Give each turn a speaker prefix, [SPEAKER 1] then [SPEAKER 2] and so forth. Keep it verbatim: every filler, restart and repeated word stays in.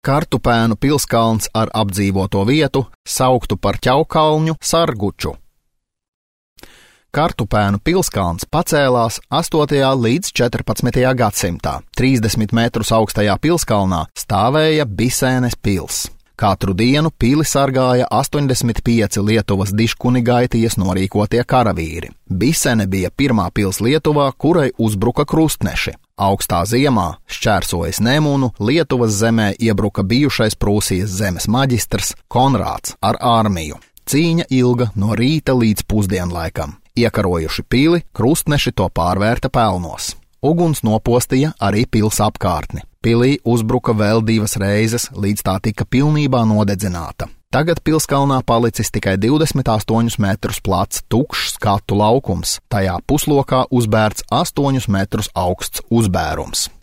[SPEAKER 1] Kartupēnu pilskalns ar apdzīvoto vietu sauktu par Ķaukalņu Sarguču. Kartupēnu pilskalns pacēlās astotajā līdz četrpadsmitajā gadsimtā. trīsdesmit metrus augstajā pilskalnā stāvēja Bisēnes pils. Katru dienu pili sargāja astoņdesmit pieci Lietuvas diškunigaitijas norīkotie karavīri. Bisene bija pirmā pils Lietuvā, kurai uzbruka krustneši. Augstā ziemā, šķērsojis Nemunu, Lietuvas zemē iebruka bijušais Prūsijas zemes maģistrs Konrāds ar armiju. Cīņa ilga no rīta līdz pusdienlaikam. Iekarojuši pili, krustneši to pārvērta pelnos. Uguns nopostīja arī pils apkārtni. Pilī uzbruka vēl divas reizes, līdz tā tika pilnībā nodedzināta. Tagad pilskalnā palicis tikai divdesmit astoņus metrus plats tukšs skatu laukums, tajā puslokā uzbērts astoņus metrus augsts uzbērums.